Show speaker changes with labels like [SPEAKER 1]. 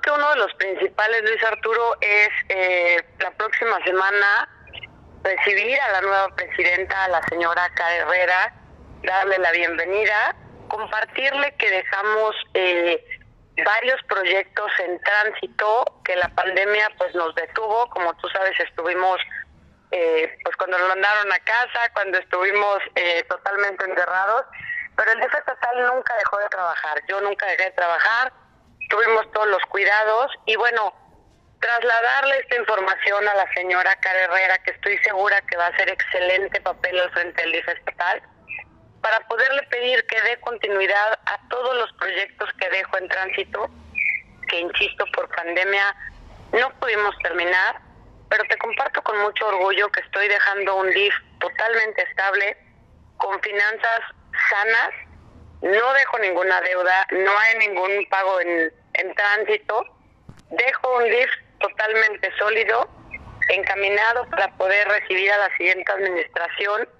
[SPEAKER 1] que uno de los principales, Luis Arturo, es la próxima semana recibir a la nueva presidenta, a la señora Cara Herrera, darle la bienvenida, compartirle que dejamos varios proyectos en tránsito, que la pandemia pues nos detuvo. Como tú sabes, estuvimos pues cuando nos mandaron a casa, cuando estuvimos totalmente encerrados, pero el DF estatal nunca dejó de trabajar. Yo nunca dejé de trabajar, tuvimos todos los cuidados y bueno, trasladarle esta información a la señora Cara Herrera, que estoy segura que va a hacer excelente papel al frente del DF estatal, para poderle pedir que dé continuidad a todos los proyectos que dejo en tránsito, que insisto, por pandemia no pudimos terminar, pero te comparto con mucho orgullo que estoy dejando un DIF totalmente estable, con finanzas sanas, no dejo ninguna deuda, no hay ningún pago en tránsito, dejo un DIF totalmente sólido, encaminado para poder recibir a la siguiente administración